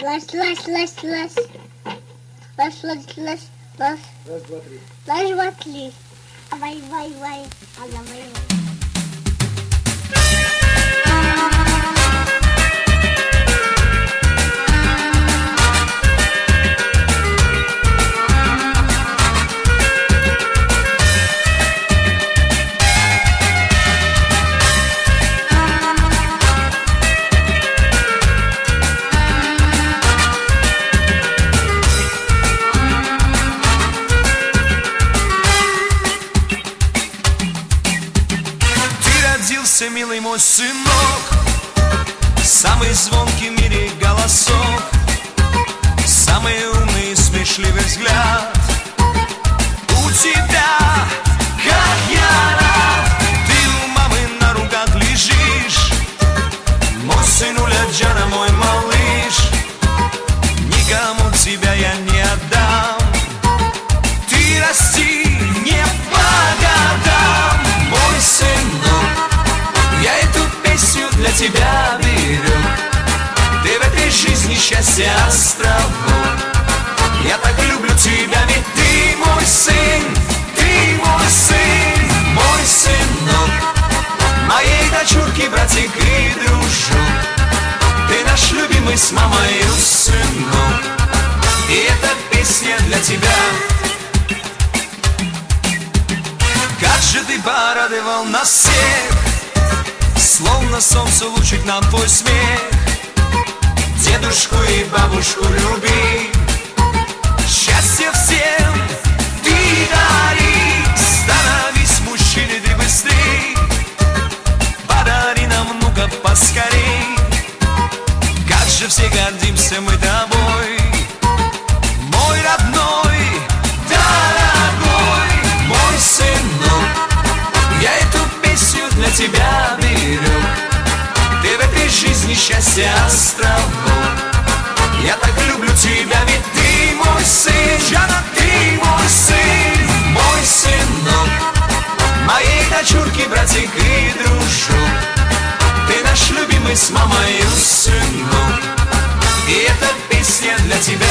Лась, лась, лась, лась. Лась, лась, лась, лась. Раз, два, три. Раз, два, три. Вай, вай, вай. А давай, вай. Милый мой сынок, самый звонкий в мире голосок, самый умный и смешливый взгляд. У тебя, как я рад, ты у мамы на руках лежишь. Мой сынуля Джана, мой малыш, никому тебя я не отдам. Ты расти не по годам, мой сынок. Я эту песню для тебя беру. Ты в этой жизни счастье островок. Я так люблю тебя, ведь ты мой сын, ты мой сын, мой сынок. Моей дочурки, братик и дружок. Ты наш любимый с мамой сынок. И эта песня для тебя. Как же ты порадовал нас всех, словно солнце лучик нам твой смех. Дедушку и бабушку люби, счастье всем ты дари. Становись мужчиной ты быстрей, подари нам внука поскорей. Как же все гордимся мы тобой, мой родной, дорогой, мой сынок. Я эту песню для тебя беру. Ты в этой жизни счастье островок. Я так люблю тебя, ведь ты мой сын, Джана, ты мой сын, мой сынок. Моей дочурки, братик и дружок. Ты наш любимый с мамой сынок. И эта песня для тебя.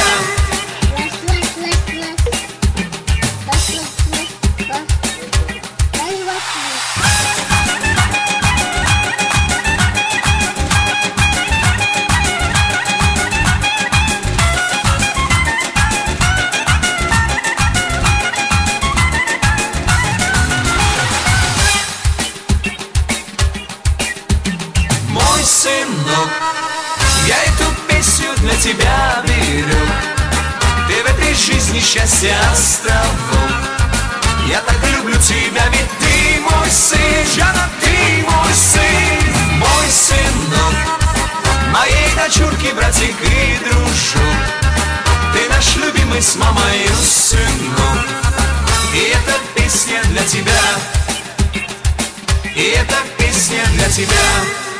Сынок, я эту песню для тебя беру. Ты в этой жизни счастье островок. Я так люблю тебя, ведь ты мой сын, Джана, ты мой сын, мой сынок. Моей дочурки, братик и дружок. Ты наш любимый с мамой сынок. И эта песня для тебя. И эта песня для тебя.